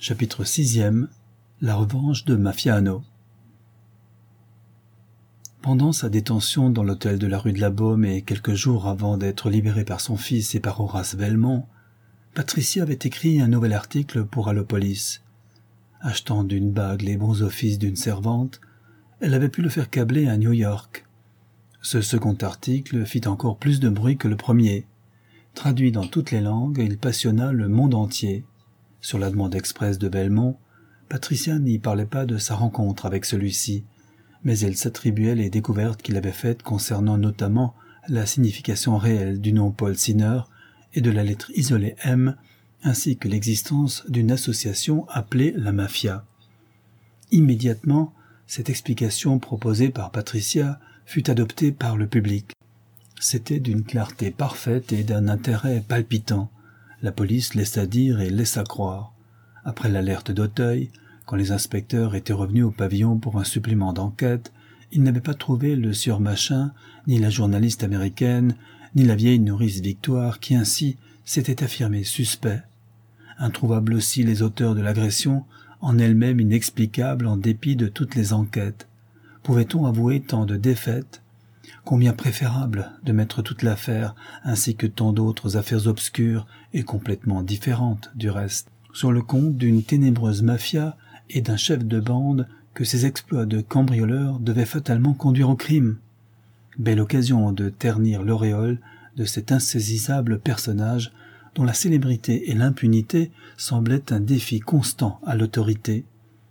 Chapitre 6e. La revanche de Mafiano. Pendant sa détention dans l'hôtel de la rue de la Baume et quelques jours avant d'être libérée par son fils et par Horace Velmont, Patricia avait écrit un nouvel article pour Allopolis. Achetant d'une bague les bons offices d'une servante, elle avait pu le faire câbler à New York. Ce second article fit encore plus de bruit que le premier. Traduit dans toutes les langues, il passionna le monde entier. Sur la demande expresse de Velmont, Patricia n'y parlait pas de sa rencontre avec celui-ci, mais elle s'attribuait les découvertes qu'il avait faites concernant notamment la signification réelle du nom Paul Sinner et de la lettre isolée M, ainsi que l'existence d'une association appelée la Mafia. Immédiatement, cette explication proposée par Patricia fut adoptée par le public. C'était d'une clarté parfaite et d'un intérêt palpitant. La police laissa dire et laissa croire. Après l'alerte d'Auteuil, quand les inspecteurs étaient revenus au pavillon pour un supplément d'enquête, ils n'avaient pas trouvé le sieur Machin, ni la journaliste américaine, ni la vieille nourrice Victoire, qui ainsi s'étaient affirmés suspects. Introuvables aussi les auteurs de l'agression, en elle-même inexplicable en dépit de toutes les enquêtes. Pouvait-on avouer tant de défaites ? Combien préférable de mettre toute l'affaire, ainsi que tant d'autres affaires obscures et complètement différentes du reste, sur le compte d'une ténébreuse mafia et d'un chef de bande que ses exploits de cambrioleur devaient fatalement conduire au crime. Belle occasion de ternir l'auréole de cet insaisissable personnage dont la célébrité et l'impunité semblaient un défi constant à l'autorité.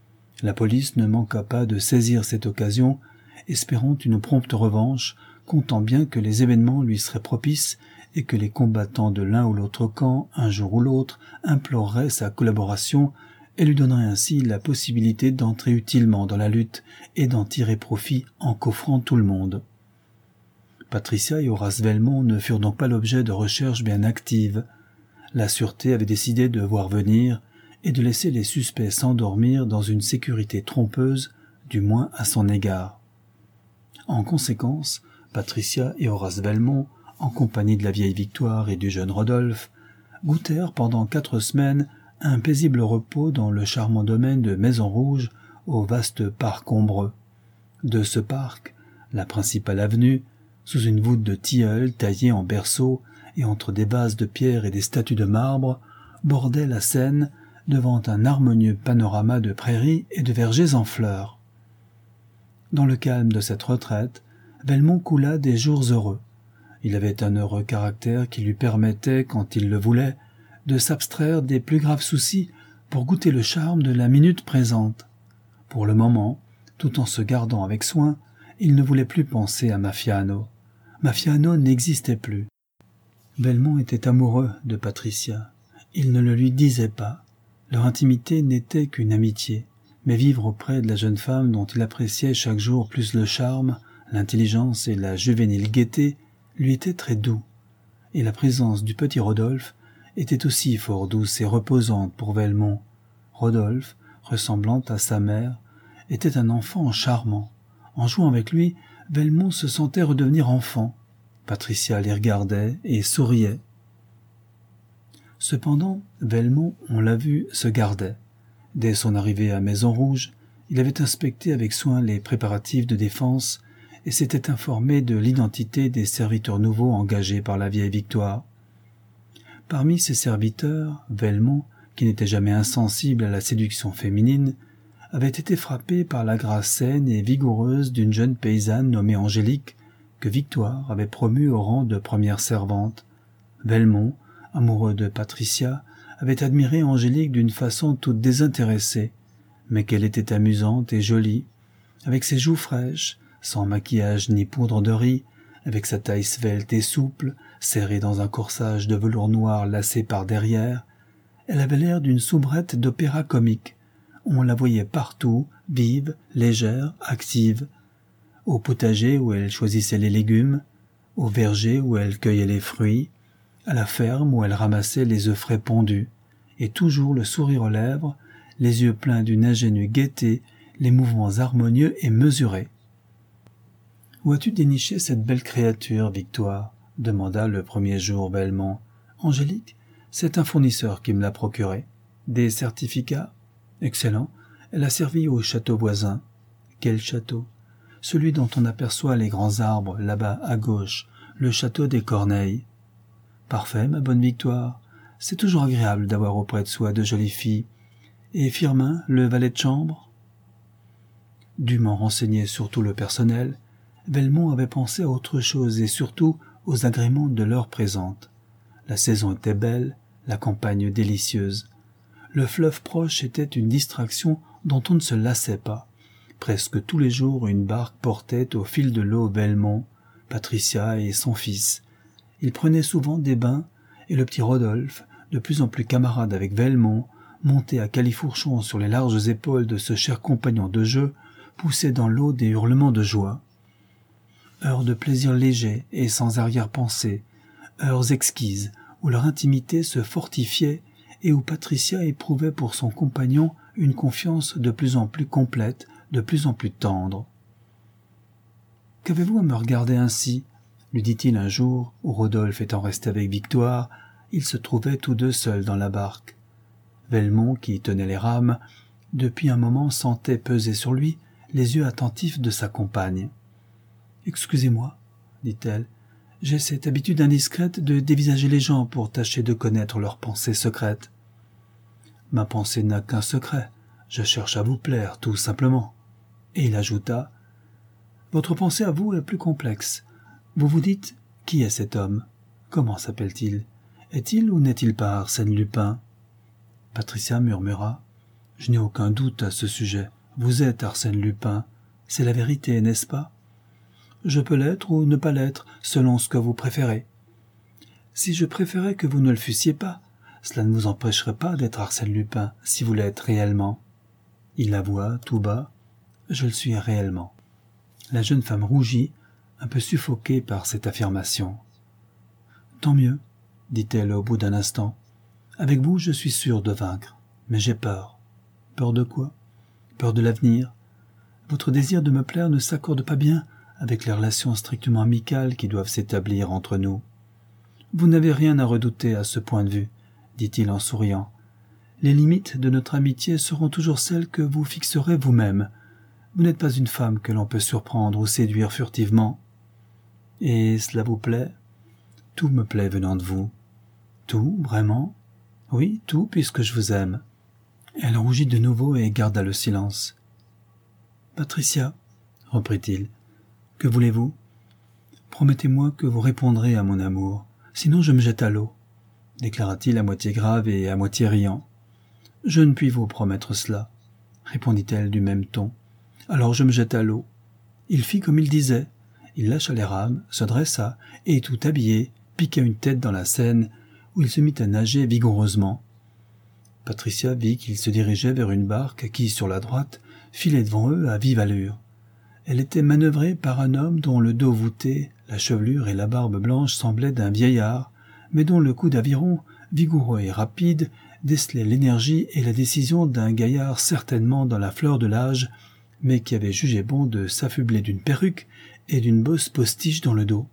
La police ne manqua pas de saisir cette occasion, espérant une prompte revanche, comptant bien que les événements lui seraient propices et que les combattants de l'un ou l'autre camp, un jour ou l'autre, imploreraient sa collaboration et lui donneraient ainsi la possibilité d'entrer utilement dans la lutte et d'en tirer profit en coffrant tout le monde. Patricia et Horace Velmont ne furent donc pas l'objet de recherches bien actives. La sûreté avait décidé de voir venir et de laisser les suspects s'endormir dans une sécurité trompeuse, du moins à son égard. En conséquence, Patricia et Horace Velmont, en compagnie de la vieille Victoire et du jeune Rodolphe, goûtèrent pendant 4 semaines un paisible repos dans le charmant domaine de Maison-Rouge, au vaste parc ombreux. De ce parc, la principale avenue, sous une voûte de tilleuls taillés en berceaux et entre des vases de pierre et des statues de marbre, bordait la Seine devant un harmonieux panorama de prairies et de vergers en fleurs. Dans le calme de cette retraite, Velmont coula des jours heureux. Il avait un heureux caractère qui lui permettait, quand il le voulait, de s'abstraire des plus graves soucis pour goûter le charme de la minute présente. Pour le moment, tout en se gardant avec soin, il ne voulait plus penser à Mafiano. Mafiano n'existait plus. Velmont était amoureux de Patricia. Il ne le lui disait pas. Leur intimité n'était qu'une amitié, mais vivre auprès de la jeune femme dont il appréciait chaque jour plus le charme, l'intelligence et la juvénile gaieté lui était très doux, et la présence du petit Rodolphe était aussi fort douce et reposante pour Velmont. Rodolphe, ressemblant à sa mère, était un enfant charmant. En jouant avec lui, Velmont se sentait redevenir enfant. Patricia les regardait et souriait. Cependant, Velmont, on l'a vu, se gardait. Dès son arrivée à Maison-Rouge, il avait inspecté avec soin les préparatifs de défense et s'était informé de l'identité des serviteurs nouveaux engagés par la vieille Victoire. Parmi ces serviteurs, Velmont, qui n'était jamais insensible à la séduction féminine, avait été frappé par la grâce saine et vigoureuse d'une jeune paysanne nommée Angélique, que Victoire avait promue au rang de première servante. Velmont, amoureux de Patricia, avait admiré Angélique d'une façon toute désintéressée, mais qu'elle était amusante et jolie, avec ses joues fraîches, sans maquillage ni poudre de riz, avec sa taille svelte et souple, serrée dans un corsage de velours noir lacé par derrière. Elle avait l'air d'une soubrette d'opéra comique. On la voyait partout, vive, légère, active. Au potager où elle choisissait les légumes, au verger où elle cueillait les fruits, à la ferme où elle ramassait les œufs frais pondus, et toujours le sourire aux lèvres, les yeux pleins d'une ingénue gaieté, les mouvements harmonieux et mesurés. « Où as-tu déniché cette belle créature, Victoire ?» demanda le premier jour Velmont. « Angélique, c'est un fournisseur qui me l'a procuré. Des certificats ? Excellent. Elle a servi au château voisin. Quel château? Celui dont on aperçoit les grands arbres, là-bas, à gauche, le château des Corneilles. Parfait, ma bonne Victoire. C'est toujours agréable d'avoir auprès de soi de jolies filles. Et Firmin, le valet de chambre? Dûment renseigné sur tout le personnel, Velmont avait pensé à autre chose et surtout aux agréments de l'heure présente. La saison était belle, la campagne délicieuse. Le fleuve proche était une distraction dont on ne se lassait pas. Presque tous les jours, une barque portait au fil de l'eau Velmont, Patricia et son fils. Ils prenaient souvent des bains et le petit Rodolphe, de plus en plus camarade avec Velmont, monté à califourchon sur les larges épaules de ce cher compagnon de jeu, poussait dans l'eau des hurlements de joie. Heures de plaisir léger et sans arrière-pensée, heures exquises où leur intimité se fortifiait et où Patricia éprouvait pour son compagnon une confiance de plus en plus complète, de plus en plus tendre. « Qu'avez-vous à me regarder ainsi ?» lui dit-il un jour, où Rodolphe étant resté avec Victoire, ils se trouvaient tous deux seuls dans la barque. Velmont, qui tenait les rames, depuis un moment sentait peser sur lui les yeux attentifs de sa compagne. « Excusez-moi, dit-elle, j'ai cette habitude indiscrète de dévisager les gens pour tâcher de connaître leurs pensées secrètes. Ma pensée n'a qu'un secret, je cherche à vous plaire, tout simplement. » Et il ajouta, « Votre pensée à vous est plus complexe. Vous vous dites, qui est cet homme? Comment s'appelle-t-il? Est-il ou n'est-il pas Arsène Lupin ?» Patricia murmura, « Je n'ai aucun doute à ce sujet. Vous êtes Arsène Lupin. C'est la vérité, n'est-ce pas? Je peux l'être ou ne pas l'être, selon ce que vous préférez. Si je préférais que vous ne le fussiez pas, cela ne vous empêcherait pas d'être Arsène Lupin, si vous l'êtes réellement. » Il avoua, tout bas, « Je le suis réellement. » La jeune femme rougit, un peu suffoquée par cette affirmation. « Tant mieux, dit-elle au bout d'un instant. Avec vous, je suis sûre de vaincre, mais j'ai peur. Peur de quoi? Peur de l'avenir. Votre désir de me plaire ne s'accorde pas bien avec les relations strictement amicales qui doivent s'établir entre nous. Vous n'avez rien à redouter à ce point de vue, dit-il en souriant. Les limites de notre amitié seront toujours celles que vous fixerez vous-même. Vous n'êtes pas une femme que l'on peut surprendre ou séduire furtivement. Et cela vous plaît? Tout me plaît venant de vous. Tout, vraiment? Oui, tout, puisque je vous aime. » Elle rougit de nouveau et garda le silence. « Patricia, reprit-il, que voulez-vous? Promettez-moi que vous répondrez à mon amour, sinon je me jette à l'eau, déclara-t-il à moitié grave et à moitié riant. « Je ne puis vous promettre cela, répondit-elle du même ton. Alors je me jette à l'eau. Il fit comme il disait. Il lâcha les rames, se dressa, et tout habillé, piqua une tête dans la Seine, où il se mit à nager vigoureusement. Patricia vit qu'il se dirigeait vers une barque qui, sur la droite, filait devant eux à vive allure. Elle était manœuvrée par un homme dont le dos voûté, la chevelure et la barbe blanche semblaient d'un vieillard, mais dont le coup d'aviron, vigoureux et rapide, décelait l'énergie et la décision d'un gaillard certainement dans la fleur de l'âge, mais qui avait jugé bon de s'affubler d'une perruque et d'une bosse postiche dans le dos.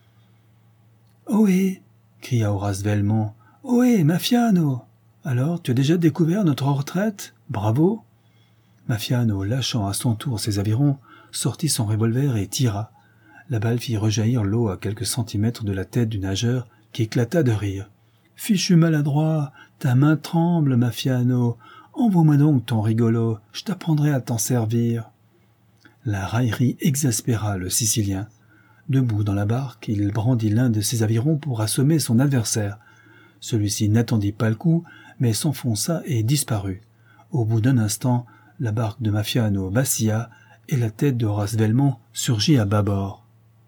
« Ohé !» cria Horace Velmont. « Ohé, Mafiano ! Alors, tu as déjà découvert notre retraite? Bravo !» Mafiano, lâchant à son tour ses avirons, sortit son revolver et tira. La balle fit rejaillir l'eau à quelques centimètres de la tête du nageur, qui éclata de rire. « Fichu maladroit, ta main tremble, Mafiano. Envoie-moi donc ton rigolo, je t'apprendrai à t'en servir. » La raillerie exaspéra le Sicilien. Debout dans la barque, il brandit l'un de ses avirons pour assommer son adversaire. Celui-ci n'attendit pas le coup, mais s'enfonça et disparut. Au bout d'un instant, la barque de Mafiano vacilla et la tête de Horace Velmont surgit à bâbord.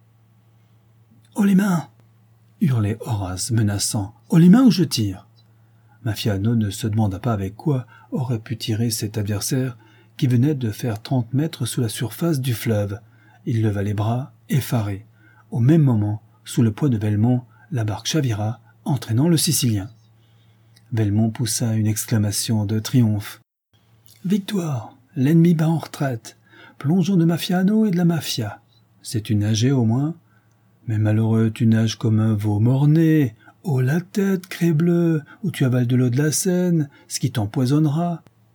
« Oh les mains !» hurlait Horace, menaçant. « Oh les mains ou je tire !» Mafiano ne se demanda pas avec quoi aurait pu tirer cet adversaire qui venait de faire 30 mètres sous la surface du fleuve. Il leva les bras, effaré. Au même moment, sous le poids de Velmont, la barque chavira, entraînant le Sicilien. Velmont poussa une exclamation de triomphe. « Victoire! L'ennemi bat en retraite! Plongeons de Mafiano et de la mafia! Sais-tu nager au moins? Mais malheureux, tu nages comme un veau mort-né! Oh la tête, Crébleu, où tu avales de l'eau de la Seine, ce qui t'empoisonnera!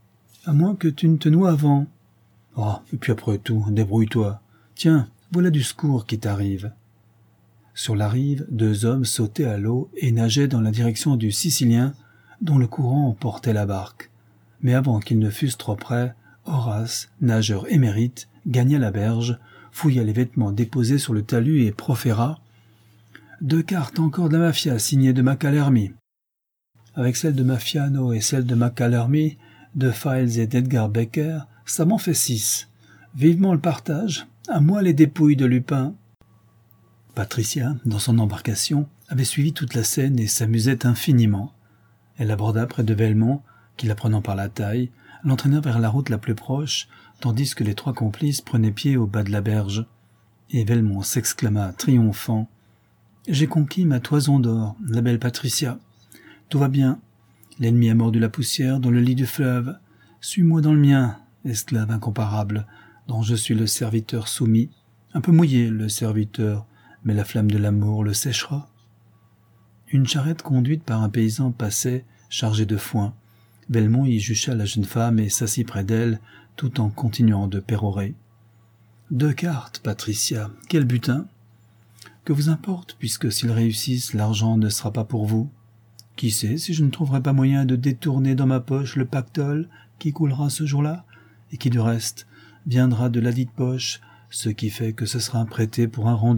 À moins que tu ne te noies avant. Oh, et puis après tout, débrouille-toi. Tiens, voilà du secours qui t'arrive. » Sur la rive, 2 hommes sautaient à l'eau et nageaient dans la direction du Sicilien, dont le courant emportait la barque. Mais avant qu'ils ne fussent trop près, Horace, nageur émérite, gagna la berge, fouilla les vêtements déposés sur le talus et proféra « 2 cartes encore de la mafia signées de Macalermi. Avec celles de Mafiano et celles de Macalermi, de Files et d'Edgar Becker, ça m'en fait 6. Vivement le partage, à moi les dépouilles de Lupin. » Patricia, dans son embarcation, avait suivi toute la scène et s'amusait infiniment. Elle aborda près de Velmont, qui, la prenant par la taille, l'entraîna vers la route la plus proche, tandis que les 3 complices prenaient pied au bas de la berge. Et Velmont s'exclama, triomphant. « J'ai conquis ma toison d'or, la belle Patricia. Tout va bien. L'ennemi a mordu la poussière dans le lit du fleuve. Suis-moi dans le mien, esclave incomparable, dont je suis le serviteur soumis. Un peu mouillé, le serviteur, mais la flamme de l'amour le séchera. » Une charrette conduite par un paysan passait, chargée de foin. Velmont y jucha la jeune femme et s'assit près d'elle, tout en continuant de pérorer. « 2 cartes, Patricia, quel butin ! Que vous importe, puisque s'ils réussissent, l'argent ne sera pas pour vous. Qui sait si je ne trouverai pas moyen de détourner dans ma poche le pactole qui coulera ce jour-là, et qui, du reste, viendra de ladite poche, ce qui fait que ce sera prêté pour un rendu. »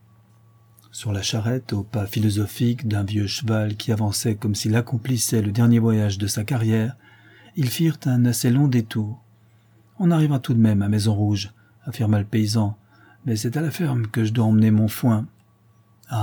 Sur la charrette, au pas philosophique d'un vieux cheval qui avançait comme s'il accomplissait le dernier voyage de sa carrière, ils firent un assez long détour. « On arrivera tout de même à Maison-Rouge, » affirma le paysan, « mais c'est à la ferme que je dois emmener mon foin. »« Ah, »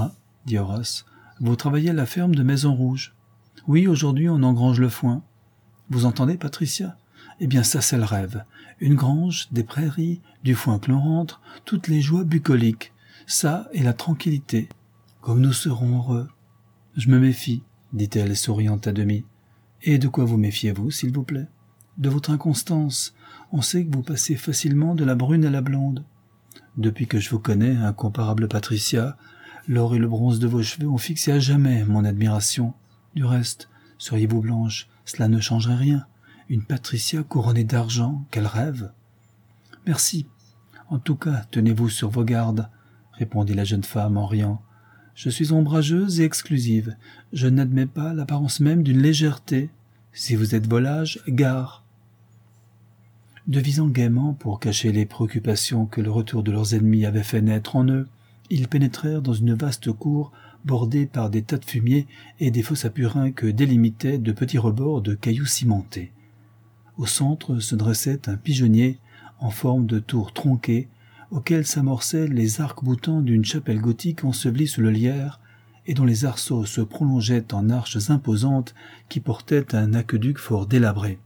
dit Horace, « vous travaillez à la ferme de Maison-Rouge. »« Oui, aujourd'hui on engrange le foin. »« Vous entendez, Patricia ? Eh bien ça c'est le rêve. Une grange, des prairies, du foin que l'on rentre, toutes les joies bucoliques. Ça et la tranquillité. Comme nous serons heureux. »« Je me méfie, » dit-elle, souriant à demi. « Et de quoi vous méfiez-vous, s'il vous plaît ? » ?»« De votre inconstance. On sait que vous passez facilement de la brune à la blonde. Depuis que je vous connais, incomparable Patricia, l'or et le bronze de vos cheveux ont fixé à jamais mon admiration. Du reste, seriez-vous blanche, cela ne changerait rien. Une Patricia couronnée d'argent, quel rêve !»« Merci. En tout cas, tenez-vous sur vos gardes, » répondit la jeune femme en riant. « Je suis ombrageuse et exclusive. Je n'admets pas l'apparence même d'une légèreté. Si vous êtes volage, gare. » Devisant gaiement pour cacher les préoccupations que le retour de leurs ennemis avait fait naître en eux, ils pénétrèrent dans une vaste cour bordée par des tas de fumier et des fosses à purin que délimitaient de petits rebords de cailloux cimentés. Au centre se dressait un pigeonnier en forme de tour tronquée, auquel s'amorçaient les arcs-boutants d'une chapelle gothique ensevelie sous le lierre et dont les arceaux se prolongeaient en arches imposantes qui portaient un aqueduc fort délabré.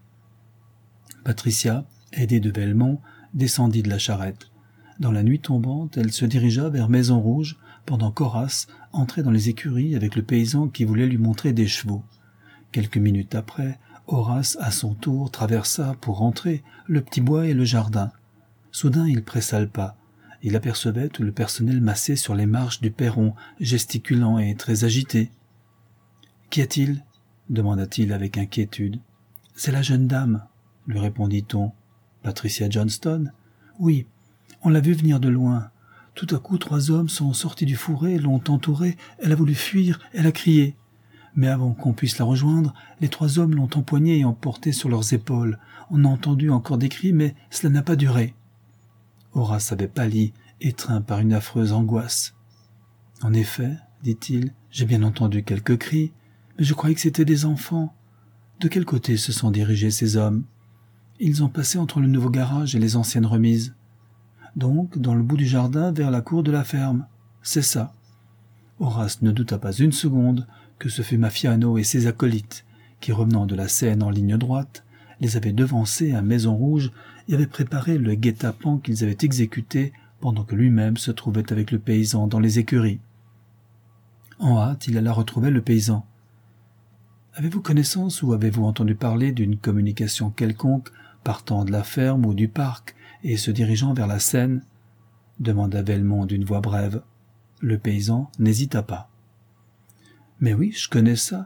Patricia, aidée de Velmont, descendit de la charrette. Dans la nuit tombante, elle se dirigea vers Maison-Rouge, pendant qu'Horace entrait dans les écuries avec le paysan qui voulait lui montrer des chevaux. Quelques minutes après, Horace, à son tour, traversa, pour rentrer, le petit bois et le jardin. Soudain, il pressa le pas. Il apercevait tout le personnel massé sur les marches du perron, gesticulant et très agité. « Qu'y a-t-il » demanda-t-il avec inquiétude. « C'est la jeune dame, » lui répondit-on. « Patricia Johnston ?»« Oui, on l'a vue venir de loin. Tout à coup, 3 hommes sont sortis du fourré, l'ont entourée, elle a voulu fuir, elle a crié. Mais avant qu'on puisse la rejoindre, les 3 hommes l'ont empoignée et emportée sur leurs épaules. On a entendu encore des cris, mais cela n'a pas duré. » Horace avait pâli, étreint par une affreuse angoisse. « En effet, dit-il, j'ai bien entendu quelques cris, mais je croyais que c'étaient des enfants. De quel côté se sont dirigés ces hommes ? Ils ont passé entre le nouveau garage et les anciennes remises. Donc, dans le bout du jardin, vers la cour de la ferme. C'est ça. » Horace ne douta pas une seconde que ce fut Mafiano et ses acolytes, qui, revenant de la Seine en ligne droite, les avaient devancés à Maison-Rouge et avaient préparé le guet-apens qu'ils avaient exécuté pendant que lui-même se trouvait avec le paysan dans les écuries. En hâte, il alla retrouver le paysan. « Avez-vous connaissance ou avez-vous entendu parler d'une communication quelconque partant de la ferme ou du parc et se dirigeant vers la Seine ?» demanda Velmont d'une voix brève. Le paysan n'hésita pas. « Mais oui, je connais ça.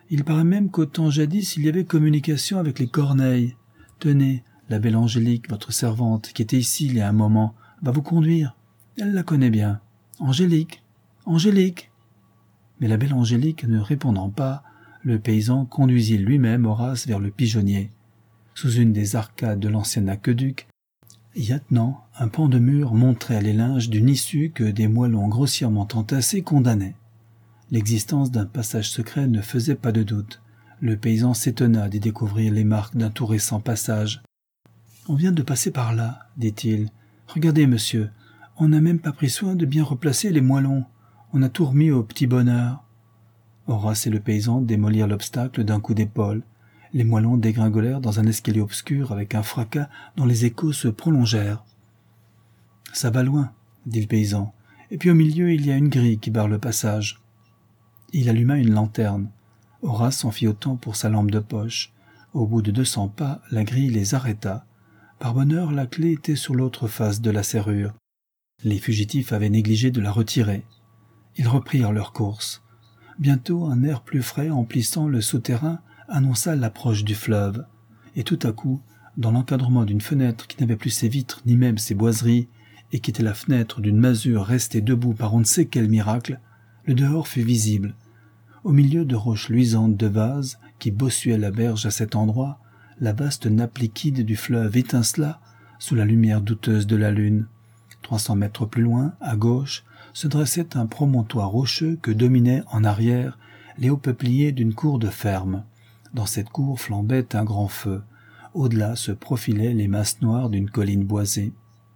Il paraît même qu'au temps jadis, il y avait communication avec les Corneilles. Tenez, la belle Angélique, votre servante, qui était ici il y a un moment, va vous conduire. Elle la connaît bien. Angélique, Angélique. Mais la belle Angélique ne répondant pas, le paysan conduisit lui-même Horace vers le pigeonnier. Sous une des arcades de l'ancien aqueduc, y attenant, un pan de mur montrait les linges d'une issue que des moellons grossièrement entassés condamnaient. L'existence d'un passage secret ne faisait pas de doute. Le paysan s'étonna d'y découvrir les marques d'un tout récent passage. « On vient de passer par là, dit-il. Regardez, monsieur, on n'a même pas pris soin de bien replacer les moellons. On a tout remis au petit bonheur. » Horace et le paysan démolirent l'obstacle d'un coup d'épaule. Les moellons dégringolèrent dans un escalier obscur avec un fracas dont les échos se prolongèrent. « Ça va loin, » dit le paysan, « et puis au milieu il y a une grille qui barre le passage. » Il alluma une lanterne. Horace en fit autant pour sa lampe de poche. Au bout de 200 pas, la grille les arrêta. Par bonheur, la clé était sur l'autre face de la serrure. Les fugitifs avaient négligé de la retirer. Ils reprirent leur course. Bientôt, un air plus frais emplissant le souterrain annonça l'approche du fleuve. Et tout à coup, dans l'encadrement d'une fenêtre qui n'avait plus ses vitres ni même ses boiseries, et qui était la fenêtre d'une masure restée debout par on ne sait quel miracle, le dehors fut visible. Au milieu de roches luisantes de vase qui bossuaient la berge à cet endroit, la vaste nappe liquide du fleuve étincela sous la lumière douteuse de la lune. 300 mètres plus loin, à gauche, se dressait un promontoire rocheux que dominaient en arrière les hauts peupliers d'une cour de ferme. Dans cette cour flambait un grand feu. Au-delà se profilaient les masses noires d'une colline boisée.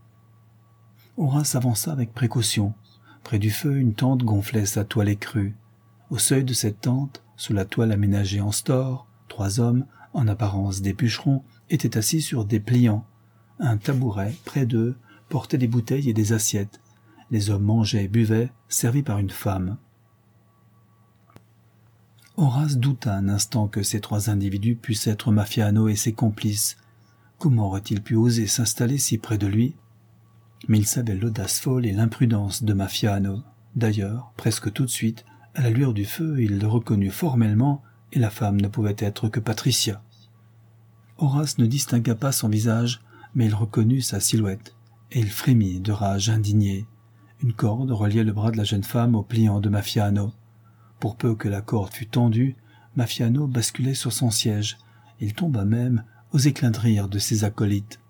Horace avança avec précaution. Près du feu, une tente gonflait sa toile écrue. Au seuil de cette tente, sous la toile aménagée en store, 3 hommes, en apparence des bûcherons, étaient assis sur des pliants. Un tabouret, près d'eux, portait des bouteilles et des assiettes. Les hommes mangeaient et buvaient, servis par une femme. Horace douta un instant que ces 3 individus puissent être Mafiano et ses complices. Comment aurait-il pu oser s'installer si près de lui? Mais il savait l'audace folle et l'imprudence de Mafiano. D'ailleurs, presque tout de suite, à la lueur du feu, il le reconnut formellement, et la femme ne pouvait être que Patricia. Horace ne distingua pas son visage, mais il reconnut sa silhouette, et il frémit de rage indignée. Une corde reliait le bras de la jeune femme au pliant de Mafiano. Pour peu que la corde fût tendue, Mafiano basculait sur son siège. Il tomba même aux éclats de rire de ses acolytes.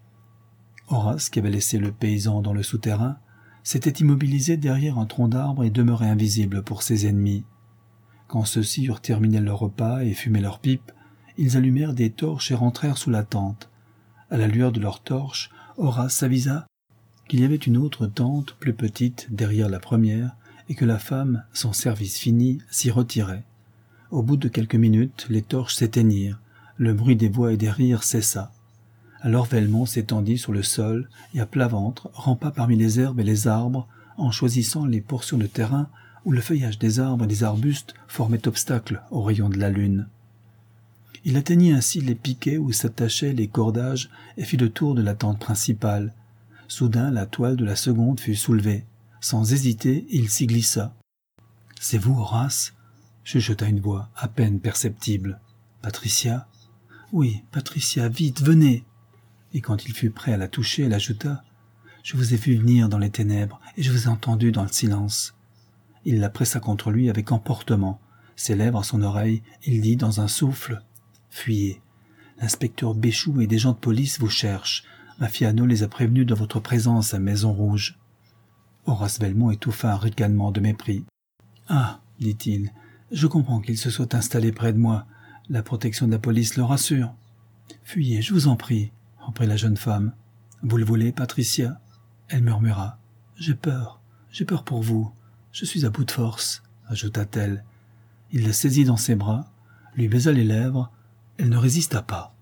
Horace, qui avait laissé le paysan dans le souterrain, s'était immobilisé derrière un tronc d'arbre et demeurait invisible pour ses ennemis. Quand ceux-ci eurent terminé leur repas et fumé leurs pipes, ils allumèrent des torches et rentrèrent sous la tente. À la lueur de leurs torches, Horace s'avisa qu'il y avait une autre tente, plus petite, derrière la première, et que la femme, son service fini, s'y retirait. Au bout de quelques minutes, les torches s'éteignirent, le bruit des voix et des rires cessa. Alors Velmont s'étendit sur le sol et à plat ventre rampa parmi les herbes et les arbres en choisissant les portions de terrain où le feuillage des arbres et des arbustes formait obstacle aux rayons de la lune. Il atteignit ainsi les piquets où s'attachaient les cordages et fit le tour de la tente principale. Soudain, la toile de la seconde fut soulevée. Sans hésiter, il s'y glissa. « C'est vous, Horace ?» chuchota une voix à peine perceptible. « Patricia ?»« Oui, Patricia, vite, venez !» Et quand il fut prêt à la toucher, elle ajouta « Je vous ai vu venir dans les ténèbres et je vous ai entendu dans le silence. » Il la pressa contre lui avec emportement. Ses lèvres à son oreille, il dit dans un souffle « Fuyez. L'inspecteur Béchou et des gens de police vous cherchent. Mafiano les a prévenus de votre présence à Maison Rouge. » Horace Velmont étouffa un ricanement de mépris. « Ah, dit-il, je comprends qu'il se soit installé près de moi. La protection de la police le rassure. »« Fuyez, je vous en prie, » reprit la jeune femme. « Vous le voulez, Patricia ?» Elle murmura. « J'ai peur pour vous. Je suis à bout de force, » ajouta-t-elle. Il la saisit dans ses bras, lui baisa les lèvres. Elle ne résista pas.